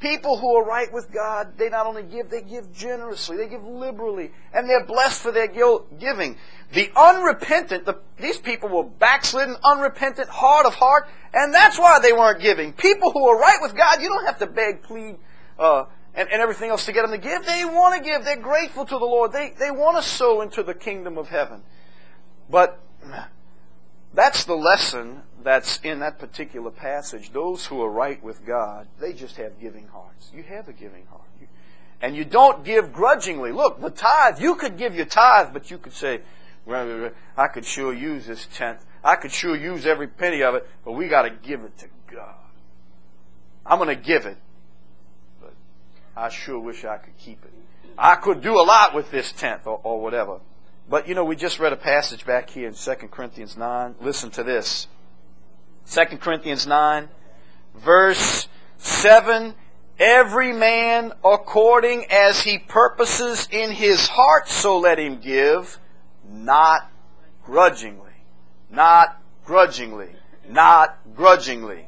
People who are right with God, they not only give, they give generously, they give liberally, and they're blessed for their giving. The unrepentant, these people were backslidden, unrepentant, hard of heart, and that's why they weren't giving. People who are right with God, you don't have to beg, plead, and everything else to get them to give. They want to give. They're grateful to the Lord. They want to sow into the kingdom of heaven. But that's the lesson that's in that particular passage. Those who are right with God, they just have giving hearts. You have a giving heart. And you don't give grudgingly. Look, the tithe, you could give your tithe, but you could say, well, I could sure use this tenth. I could sure use every penny of it, but we got to give it to God. I'm going to give it, but I sure wish I could keep it. I could do a lot with this tenth or whatever. But, we just read a passage back here in 2 Corinthians 9. Listen to this. 2 Corinthians 9, verse 7. Every man according as he purposes in his heart, so let him give, not grudgingly. Not grudgingly. Not grudgingly.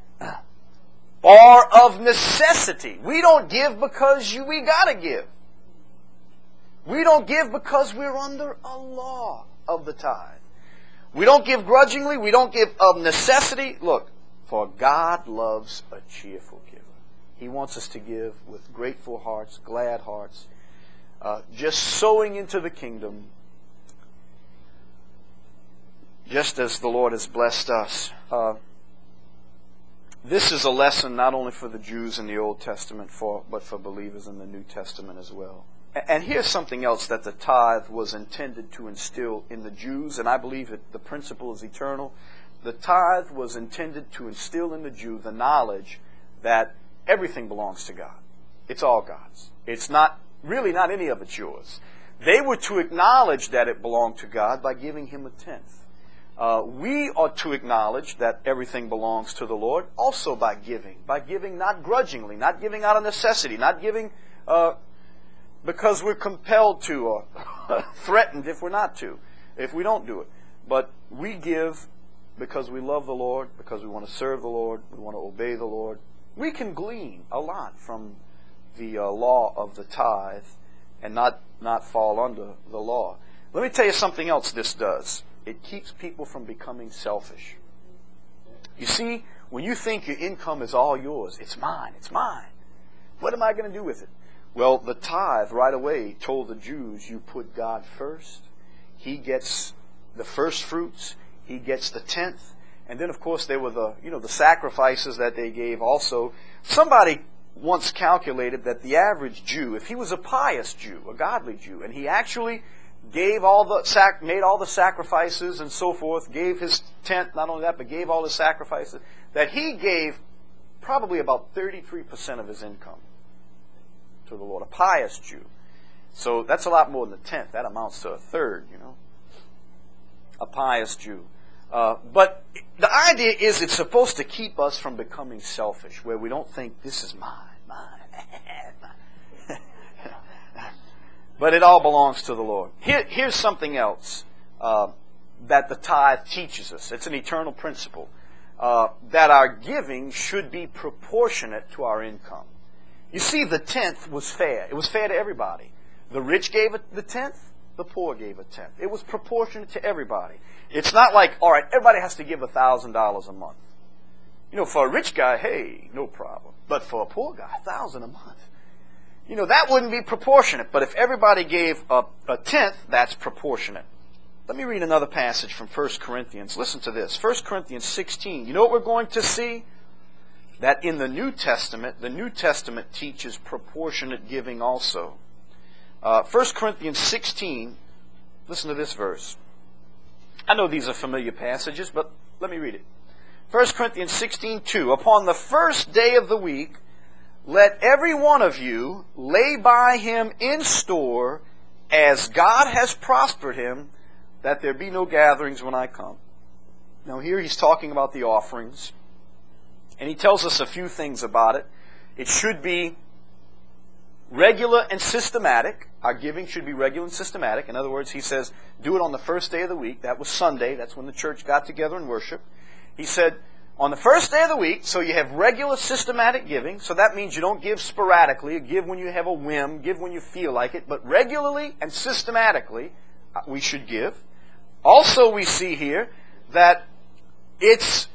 Or of necessity. We don't give because we got to give. We don't give because we're under a law of the tithe. We don't give grudgingly. We don't give of necessity. Look, for God loves a cheerful giver. He wants us to give with grateful hearts, glad hearts, just sowing into the kingdom, just as the Lord has blessed us. This is a lesson not only for the Jews in the Old Testament, but for believers in the New Testament as well. And here's something else that the tithe was intended to instill in the Jews, and I believe that the principle is eternal. The tithe was intended to instill in the Jew the knowledge that everything belongs to God. It's all God's. It's not any of it's yours. They were to acknowledge that it belonged to God by giving Him a tenth. We ought to acknowledge that everything belongs to the Lord also by giving not grudgingly, not giving out of necessity, not giving because we're compelled to or threatened if we're not to, if we don't do it. But we give because we love the Lord, because we want to serve the Lord, we want to obey the Lord. We can glean a lot from the law of the tithe and not fall under the law. Let me tell you something else this does. It keeps people from becoming selfish. You see, when you think your income is all yours, it's mine, it's mine. What am I going to do with it? Well, the tithe right away told the Jews, you put God first. He gets the first fruits. He gets the tenth. And then, of course, there were the sacrifices that they gave also. Somebody once calculated that the average Jew, if he was a pious Jew, a godly Jew, and he actually made all the sacrifices and so forth, gave his tenth, not only that, but gave all the sacrifices, that he gave probably about 33% of his income to the Lord, a pious Jew. So that's a lot more than a tenth. That amounts to a third, a pious Jew. But the idea is it's supposed to keep us from becoming selfish, where we don't think this is mine. But it all belongs to the Lord. Here's something else that the tithe teaches us. It's an eternal principle. That our giving should be proportionate to our income. You see, the tenth was fair. It was fair to everybody. The rich gave the tenth. The poor gave a tenth. It was proportionate to everybody. It's not like, all right, everybody has to give $1,000 a month. For a rich guy, hey, no problem. But for a poor guy, $1,000 a month. That wouldn't be proportionate. But if everybody gave a tenth, that's proportionate. Let me read another passage from 1 Corinthians. Listen to this. 1 Corinthians 16. You know what we're going to see? That in the New Testament teaches proportionate giving also. 1 Corinthians 16, listen to this verse. I know these are familiar passages, but let me read it. 1 Corinthians 16:2. Upon the first day of the week, let every one of you lay by him in store as God has prospered him, that there be no gatherings when I come. Now here he's talking about the offerings. And he tells us a few things about it. It should be regular and systematic. Our giving should be regular and systematic. In other words, he says, do it on the first day of the week. That was Sunday. That's when the church got together and worshiped. He said, On the first day of the week, so you have regular systematic giving. So that means you don't give sporadically. You give when you have a whim, give when you feel like it. But regularly and systematically, we should give. Also, we see here that it's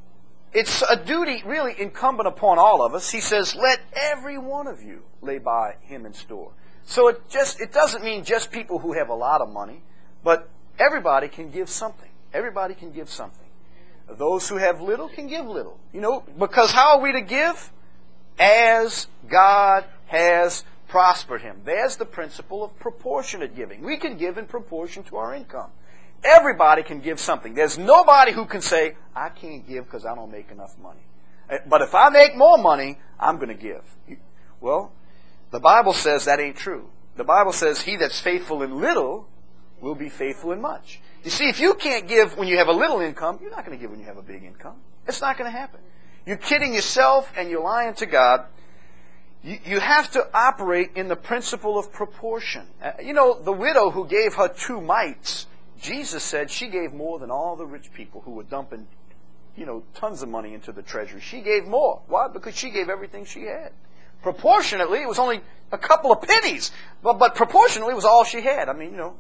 a duty really incumbent upon all of us. He says, let every one of you lay by him in store. So it doesn't mean just people who have a lot of money, but everybody can give something. Everybody can give something. Those who have little can give little. Because how are we to give? As God has prospered him. There's the principle of proportionate giving. We can give in proportion to our income. Everybody can give something. There's nobody who can say, I can't give because I don't make enough money. But if I make more money, I'm going to give. Well, the Bible says that ain't true. The Bible says, he that's faithful in little will be faithful in much. You see, if you can't give when you have a little income, you're not going to give when you have a big income. It's not going to happen. You're kidding yourself and you're lying to God. You have to operate in the principle of proportion. The widow who gave her 2 mites, Jesus said she gave more than all the rich people who were dumping, tons of money into the treasury. She gave more. Why? Because she gave everything she had. Proportionately, it was only a couple of pennies, but proportionately, it was all she had.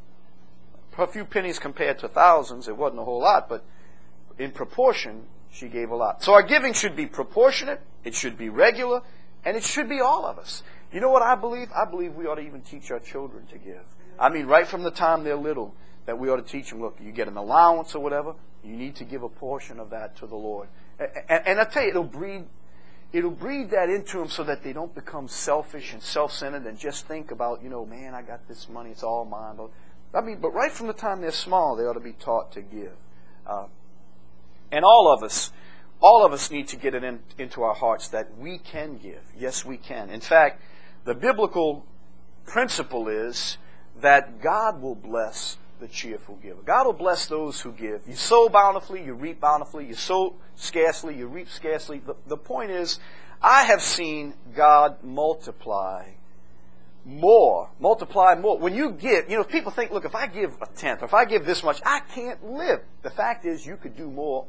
A few pennies compared to thousands, it wasn't a whole lot, but in proportion, she gave a lot. So our giving should be proportionate, it should be regular, and it should be all of us. You know what I believe? I believe we ought to even teach our children to give. Right from the time they're little, that we ought to teach them, look, you get an allowance or whatever, you need to give a portion of that to the Lord. And I tell you, it'll breed that into them so that they don't become selfish and self-centered and just think about, man, I got this money, it's all mine. But right from the time they're small, they ought to be taught to give. And all of us need to get it into our hearts that we can give. Yes, we can. In fact, the biblical principle is that God will bless the cheerful giver. God will bless those who give. You sow bountifully, you reap bountifully. You sow scarcely, you reap scarcely. The point is, I have seen God multiply more. When you give, people think, look, if I give a tenth, or if I give this much, I can't live. The fact is, you could do more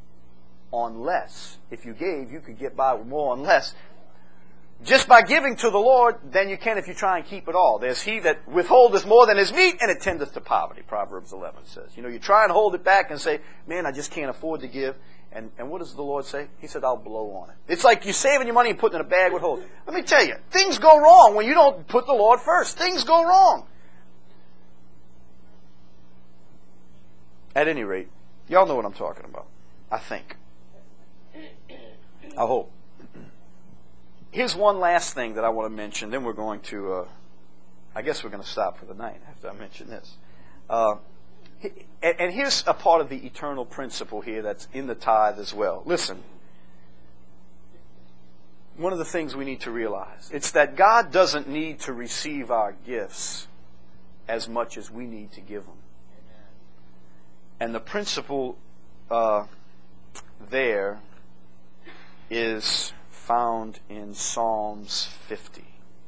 on less. If you gave, you could get by with more on less. Just by giving to the Lord, then you can if you try and keep it all. There's he that withholdeth more than his meat, and it tendeth to poverty, Proverbs 11 says. You try and hold it back and say, man, I just can't afford to give. And what does the Lord say? He said, I'll blow on it. It's like you're saving your money and putting it in a bag with holes. Let me tell you, things go wrong when you don't put the Lord first. Things go wrong. At any rate, y'all know what I'm talking about. I think. I hope. Here's one last thing that I want to mention. Then we're going to, I guess we're going to stop for the night after I mention this. And here's a part of the eternal principle here that's in the tithe as well. Listen, one of the things we need to realize, it's that God doesn't need to receive our gifts as much as we need to give them. And the principle there is found in Psalms 50.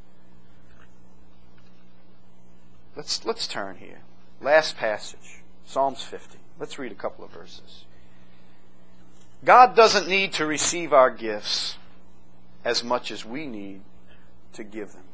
Let's turn here. Last passage, Psalms 50. Let's read a couple of verses. God doesn't need to receive our gifts as much as we need to give them.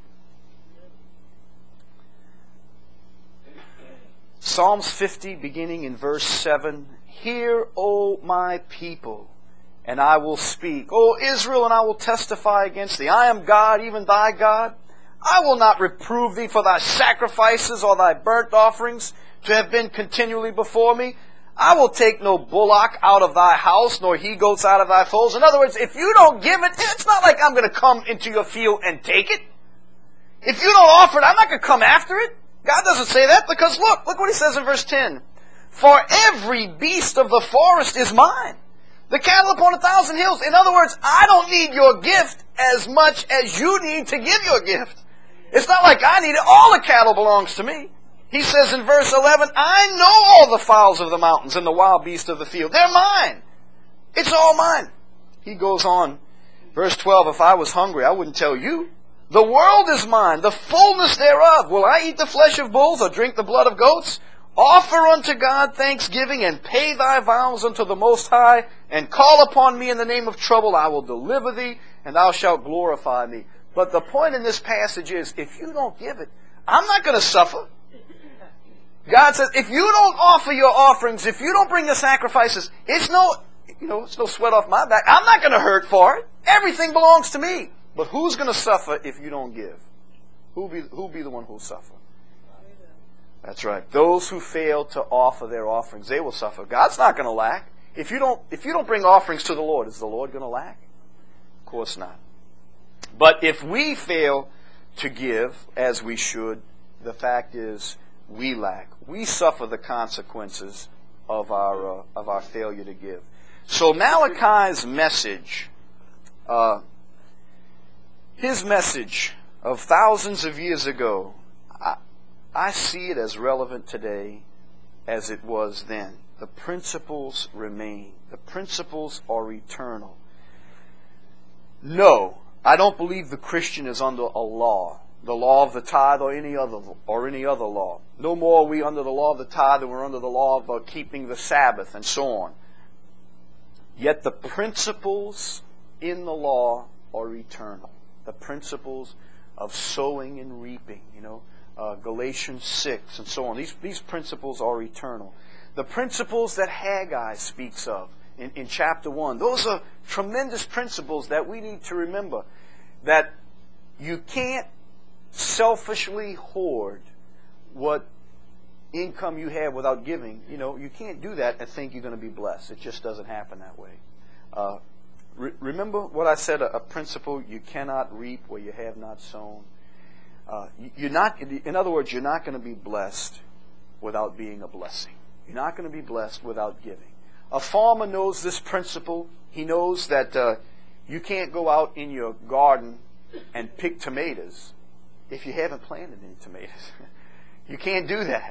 Psalms 50, beginning in verse 7. Hear, O my people, and I will speak. O Israel, and I will testify against thee. I am God, even thy God. I will not reprove thee for thy sacrifices or thy burnt offerings to have been continually before me. I will take no bullock out of thy house, nor he-goats out of thy folds. In other words, if you don't give it, it's not like I'm going to come into your field and take it. If you don't offer it, I'm not going to come after it. God doesn't say that because look what he says in verse 10. For every beast of the forest is mine, the cattle upon 1,000 hills. In other words, I don't need your gift as much as you need to give your gift. It's not like I need it. All the cattle belongs to me. He says in verse 11, I know all the fowls of the mountains and the wild beasts of the field. They're mine. It's all mine. He goes on, verse 12, if I was hungry, I wouldn't tell you. The world is mine, the fullness thereof. Will I eat the flesh of bulls or drink the blood of goats? Offer unto God thanksgiving, and pay thy vows unto the Most High, and call upon me in the name of trouble. I will deliver thee, and thou shalt glorify me. But the point in this passage is, if you don't give it, I'm not going to suffer. God says, if you don't offer your offerings, if you don't bring the sacrifices, it's no sweat off my back. I'm not going to hurt for it. Everything belongs to me. But who's going to suffer if you don't give? Who'll be the one who'll suffer? That's right. Those who fail to offer their offerings, they will suffer. God's not going to lack. If you don't bring offerings to the Lord, is the Lord going to lack? Of course not. But if we fail to give as we should, the fact is we lack. We suffer the consequences of our failure to give. So Malachi's message, his message of thousands of years ago, I see it as relevant today as it was then. The principles remain. The principles are eternal. No, I don't believe the Christian is under a law, the law of the tithe or any other law. No more are we under the law of the tithe than we're under the law of keeping the Sabbath and so on. Yet the principles in the law are eternal. The principles of sowing and reaping, Galatians 6 and so on. These principles are eternal. The principles that Haggai speaks of in chapter 1, those are tremendous principles that we need to remember. That you can't selfishly hoard what income you have without giving. You can't do that and think you're going to be blessed. It just doesn't happen that way. Remember what I said, a principle: you cannot reap where you have not sown. In other words, you're not going to be blessed without being a blessing. You're not going to be blessed without giving. A farmer knows this principle. He knows that you can't go out in your garden and pick tomatoes if you haven't planted any tomatoes. You can't do that.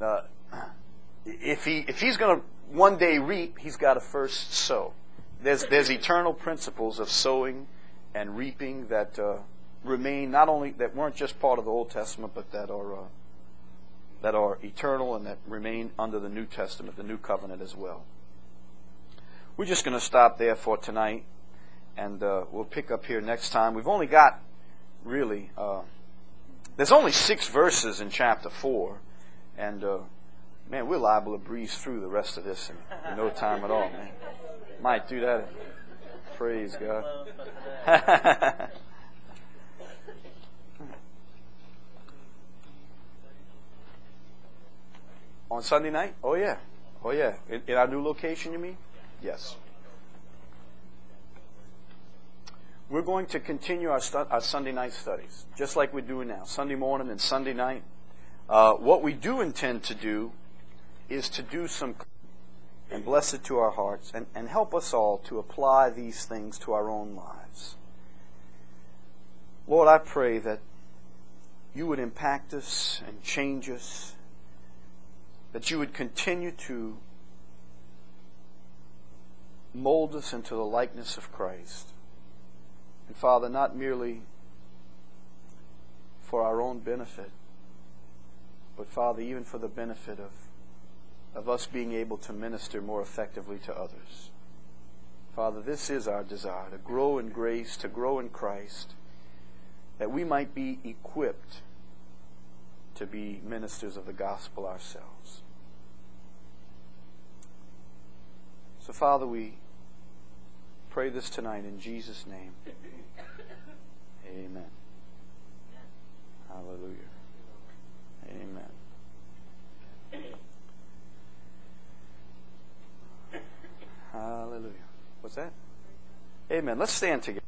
If he's going to one day reap, he's got to first sow. There's eternal principles of sowing and reaping that remain, not only that weren't just part of the Old Testament, but that are eternal and that remain under the New Testament, the New Covenant as well. We're just going to stop there for tonight, and we'll pick up here next time. We've only got really there's only 6 verses in chapter 4, and man, we're liable to breeze through the rest of this in no time at all, man. Might do that. Praise God. On Sunday night? Oh yeah. In our new location, you mean? Yes. We're going to continue our Sunday night studies, just like we're doing now, Sunday morning and Sunday night. What we do intend to do is to do some and bless it to our hearts and help us all to apply these things to our own lives. Lord, I pray that you would impact us and change us, that you would continue to mold us into the likeness of Christ. And Father, not merely for our own benefit, but Father, even for the benefit of us being able to minister more effectively to others. Father, this is our desire, to grow in grace, to grow in Christ, that we might be equipped to be ministers of the gospel ourselves. So, Father, we pray this tonight in Jesus' name. Amen. Hallelujah. Amen. Hallelujah. What's that? Amen. Let's stand together.